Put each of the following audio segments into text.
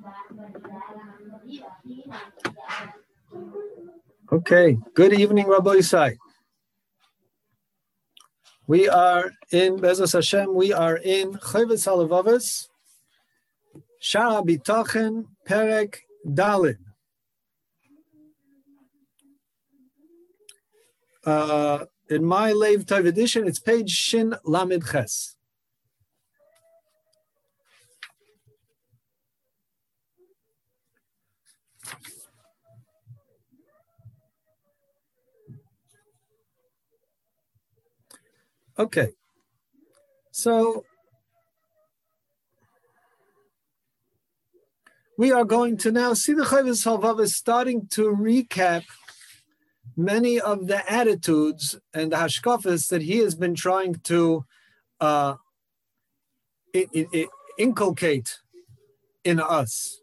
Okay, good evening, Rabbi Yisai. We are in Bezos Hashem. We are in Chayvus Halavavos, Shara Bitochen, Perek Dalid. In my Leiv Tov edition, it's page Shin Lamed Ches. Okay, so we are going to now see the Chayvus Halavavos starting to recap many of the attitudes and the hashkafas that he has been trying to inculcate in us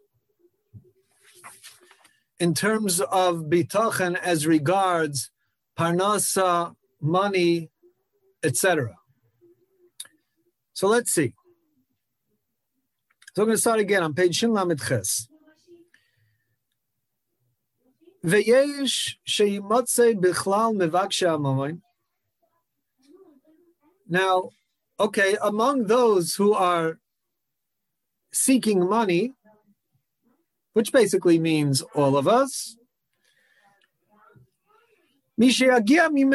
in terms of bitachon as regards parnasa, money, etc. So let's see. So I'm going to start again on page Shin Lamed Ches. Ve'yesh sheyimotzei bichlal mevakshe hamamon. Now, okay, among those who are seeking money, which basically means all of us, so you will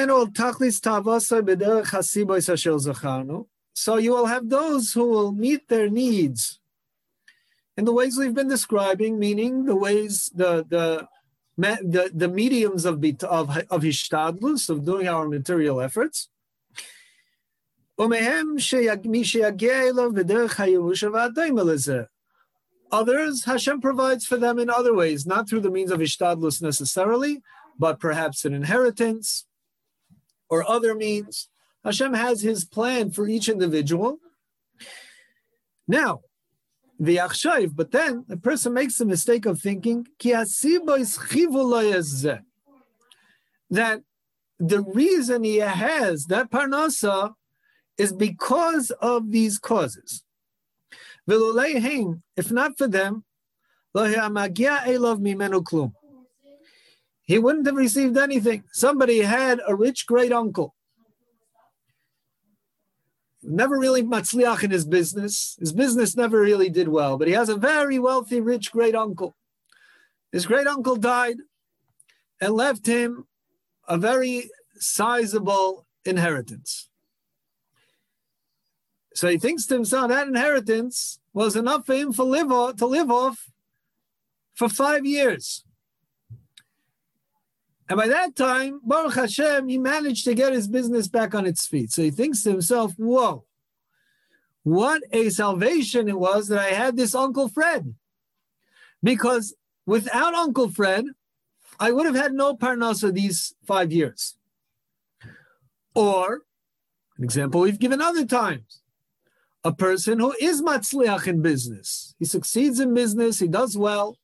have those who will meet their needs in the ways we've been describing, meaning the ways, the mediums of hishtadlus, of doing our material efforts. Others, Hashem provides for them in other ways, not through the means of hishtadlus necessarily, but perhaps an inheritance or other means. Hashem has his plan for each individual. Now, but then the person makes the mistake of thinking that the reason he has that parnasa is because of these causes. If not for them, he wouldn't have received anything. Somebody had a rich great uncle. Never really matzliach in his business. His business never really did well, but he has a very wealthy, rich great uncle. His great uncle died and left him a very sizable inheritance. So he thinks to himself that inheritance was enough for him to live off for 5 years. And by that time, Baruch Hashem, he managed to get his business back on its feet. So he thinks to himself, whoa, what a salvation it was that I had this Uncle Fred. Because without Uncle Fred, I would have had no parnasa these 5 years. Or, an example we've given other times, a person who is matzliach in business. He succeeds in business, he does well.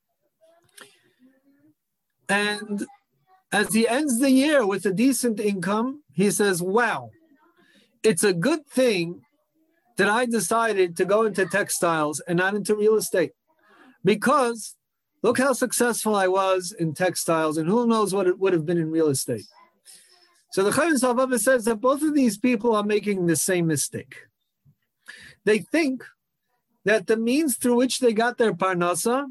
And as he ends the year with a decent income, he says, wow, it's a good thing that I decided to go into textiles and not into real estate. Because look how successful I was in textiles, and who knows what it would have been in real estate. So the Chayvus Halavavos says that both of these people are making the same mistake. They think that the means through which they got their parnasa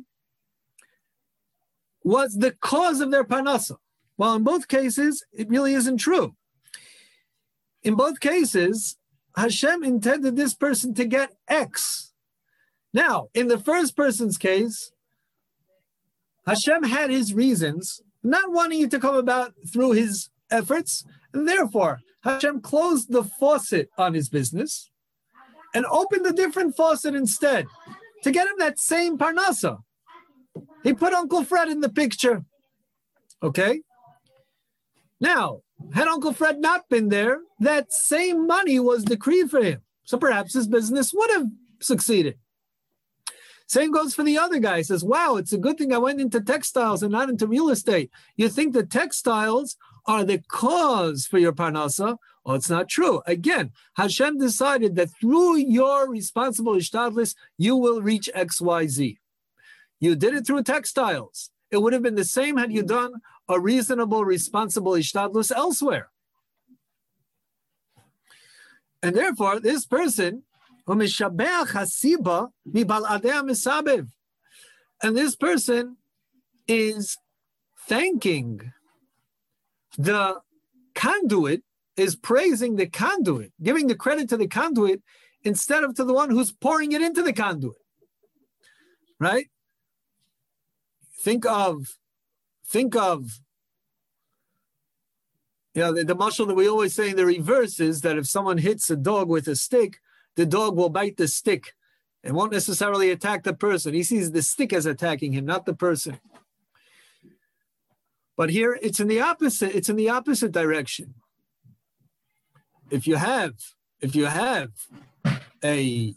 was the cause of their parnasa. Well, in both cases, it really isn't true. In both cases, Hashem intended this person to get X. Now, in the first person's case, Hashem had his reasons, not wanting it to come about through his efforts, and therefore, Hashem closed the faucet on his business and opened a different faucet instead to get him that same parnasa. He put Uncle Fred in the picture. Okay? Now, had Uncle Fred not been there, that same money was decreed for him. So perhaps his business would have succeeded. Same goes for the other guy. He says, wow, it's a good thing I went into textiles and not into real estate. You think the textiles are the cause for your parnasa? Oh, it's not true. Again, Hashem decided that through your responsible ishtadlis, you will reach X, Y, Z. You did it through textiles. It would have been the same had you done a reasonable, responsible ishtadlus elsewhere. And therefore, this person, and this person is thanking the conduit, is praising the conduit, giving the credit to the conduit instead of to the one who's pouring it into the conduit. Right? Think of the mashal that we always say in the reverse is that if someone hits a dog with a stick, the dog will bite the stick and won't necessarily attack the person. He sees the stick as attacking him, not the person. But here it's in the opposite direction. If you have a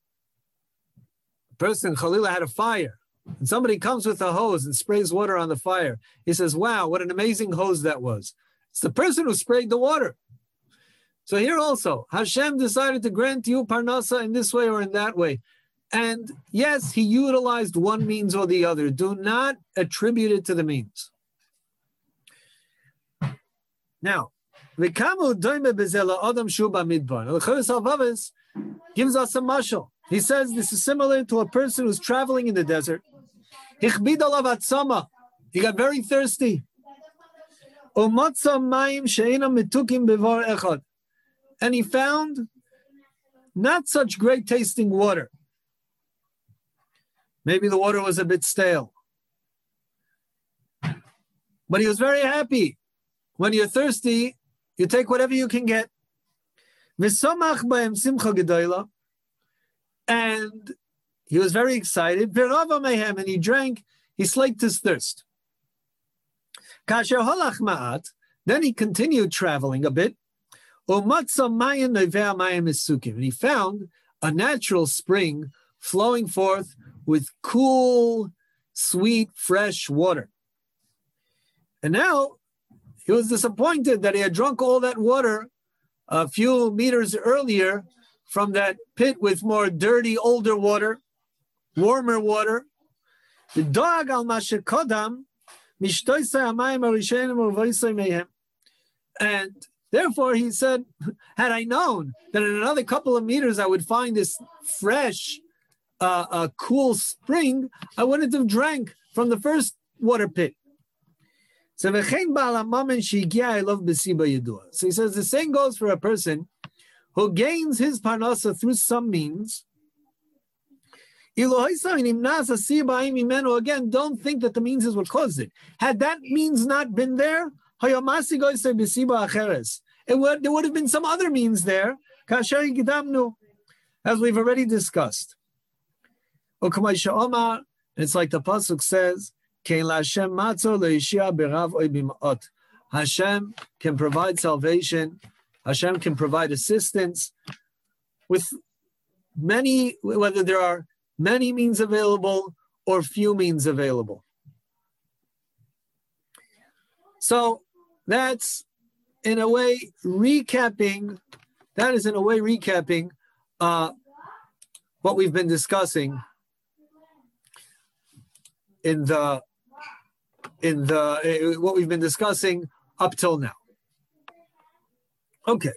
person, Khalila had a fire, and somebody comes with a hose and sprays water on the fire. He says, wow, what an amazing hose that was. It's the person who sprayed the water. So here also, Hashem decided to grant you parnasa in this way or in that way. And yes, he utilized one means or the other. Do not attribute it to the means. Now, Vikamu doime bezela adam shuba midbar. Al-Kharis al-Vavis gives us a mashal. He says this is similar to a person who's traveling in the desert. Hichbid alav atzama. He got very thirsty. Umatza mayim she'ena mitukim bevar echad. And he found not such great tasting water. Maybe the water was a bit stale. But he was very happy. When you're thirsty, you take whatever you can get. And he was very excited. And he drank. He slaked his thirst. Then he continued traveling a bit. And he found a natural spring flowing forth with cool, sweet, fresh water. And now he was disappointed that he had drunk all that water a few meters earlier from that pit with more dirty, older water, warmer water. And therefore, he said, had I known that in another couple of meters I would find this fresh, cool spring, I wouldn't have drank from the first water pit. So he says the same goes for a person who gains his parnasa through some means. Again, don't think that the means is what caused it. Had that means not been there, there would have been some other means there, as we've already discussed. It's like the pasuk says, Hashem can provide salvation. Hashem can provide assistance with many, whether there are many means available or few means available. So that's in a way recapping what we've been discussing what we've been discussing up till now. Okay.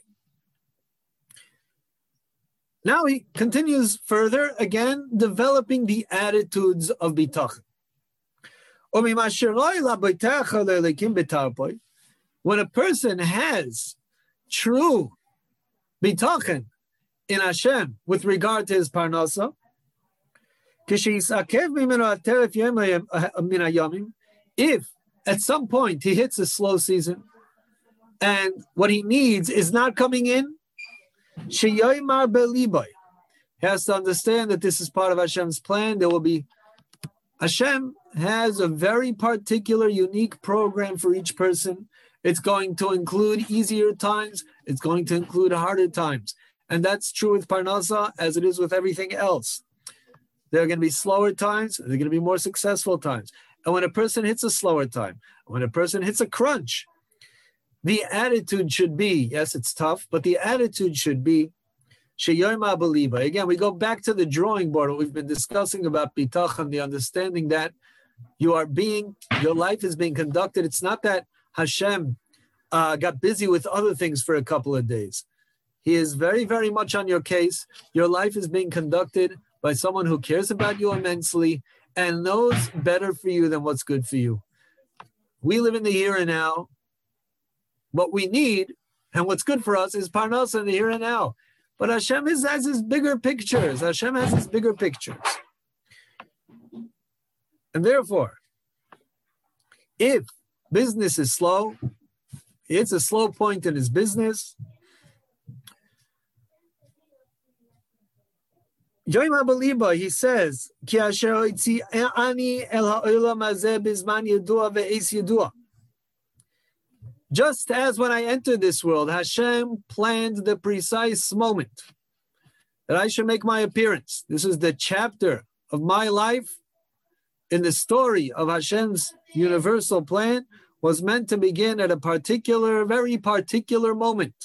Now he continues further, again, developing the attitudes of bitachon. When a person has true bitachon in Hashem with regard to his parnasa, if at some point he hits a slow season and what he needs is not coming in, he has to understand that this is part of Hashem's plan. Hashem has a very particular, unique program for each person. It's going to include easier times. It's going to include harder times. And that's true with Parnasa as it is with everything else. There are going to be slower times. There are going to be more successful times. And when a person hits a slower time, when a person hits a crunch, the attitude should be, yes, it's tough, but the attitude should be Sheyoma Beliba. Again, we go back to the drawing board. What we've been discussing about bitachon, the understanding that your life is being conducted. It's not that Hashem got busy with other things for a couple of days. He is very, very much on your case. Your life is being conducted by someone who cares about you immensely and knows better for you than what's good for you. We live in the here and now. What we need and what's good for us is parnasa in the here and now. But Hashem has his bigger pictures. Hashem has his bigger pictures. And therefore, if business is slow, it's a slow point in his business. Joim HaBaliba, he says, Ki asher ani el ha'olam hazeh bizman yedua ve'es yedua. Just as when I entered this world, Hashem planned the precise moment that I should make my appearance. This is the chapter of my life in the story of Hashem's universal plan was meant to begin at a particular, very particular moment.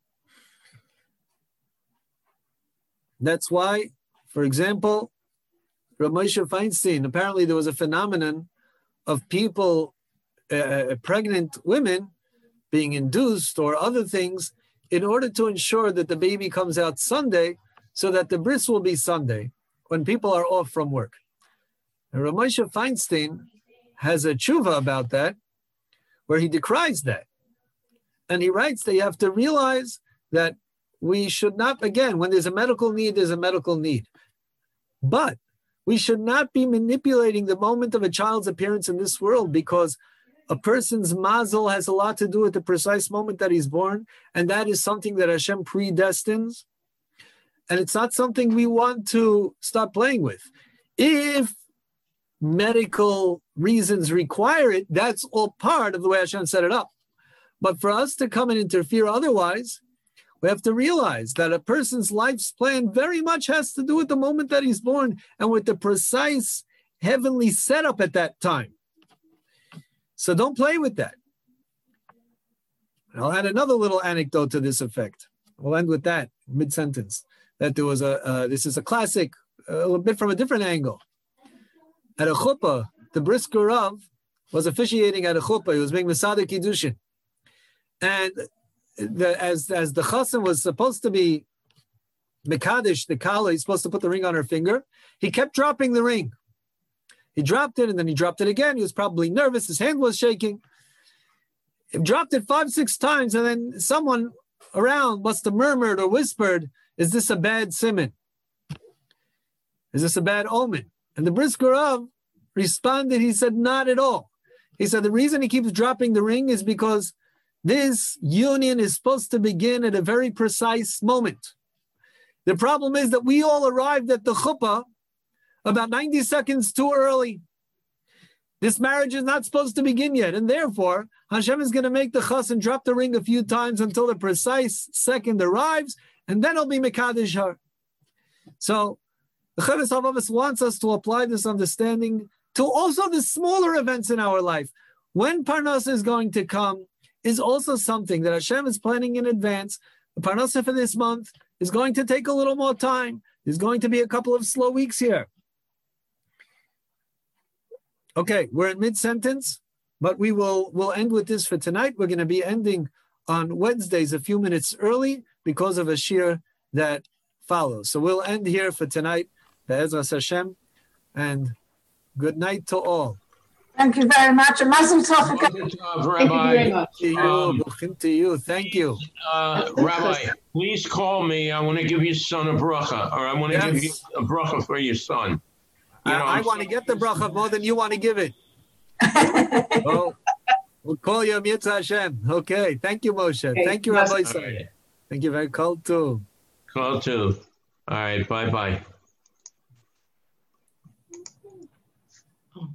That's why, for example, Rav Moshe Feinstein, apparently there was a phenomenon of people, pregnant women, being induced or other things in order to ensure that the baby comes out Sunday so that the bris will be Sunday when people are off from work. And Rav Moshe Feinstein has a tshuva about that where he decries that. And he writes that you have to realize that we should not, again, when there's a medical need, there's a medical need. But we should not be manipulating the moment of a child's appearance in this world because a person's mazel has a lot to do with the precise moment that he's born, and that is something that Hashem predestines, and it's not something we want to stop playing with. If medical reasons require it, that's all part of the way Hashem set it up. But for us to come and interfere otherwise, we have to realize that a person's life's plan very much has to do with the moment that he's born and with the precise heavenly setup at that time. So don't play with that. I'll add another little anecdote to this effect. We'll end with that mid-sentence. That there was this is a classic, a little bit from a different angle. At a chuppah, the brisker Rav was officiating at a chuppah. He was being Mesader Kiddushin. And as the chassan was supposed to be Mekadesh, the kala, he's supposed to put the ring on her finger, he kept dropping the ring. He dropped it and then he dropped it again. He was probably nervous. His hand was shaking. He dropped it 5-6 times and then someone around must have murmured or whispered, is this a bad siman? Is this a bad omen? And the brisker Rav responded, he said, not at all. He said, the reason he keeps dropping the ring is because this union is supposed to begin at a very precise moment. The problem is that we all arrived at the chuppah about 90 seconds too early. This marriage is not supposed to begin yet, and therefore Hashem is going to make the chassan drop the ring a few times until the precise second arrives, and then he'll be mekadesh her. So the Chovos HaLevavos wants us to apply this understanding to also the smaller events in our life. When Parnasa is going to come is also something that Hashem is planning in advance. The Parnasa for this month is going to take a little more time. There's going to be a couple of slow weeks here. Okay, we're in mid-sentence, but we'll end with this for tonight. We're going to be ending on Wednesdays a few minutes early because of a shir that follows. So we'll end here for tonight. Be'ezras Hashem, and good night to all. Thank you very much. And Mazel Tov. Thank you very much. To you. Thank you. Rabbi, please call me. I want to give your son a bracha, or I want to give you a bracha for your son. I want to get the bracha more than you want to give it. Oh, we'll call you Mitzvah Hashem. Okay. Thank you, Moshe. Okay. Thank you, Rabbi. Right. Thank you very much. Call too. Call too. All right. Bye-bye.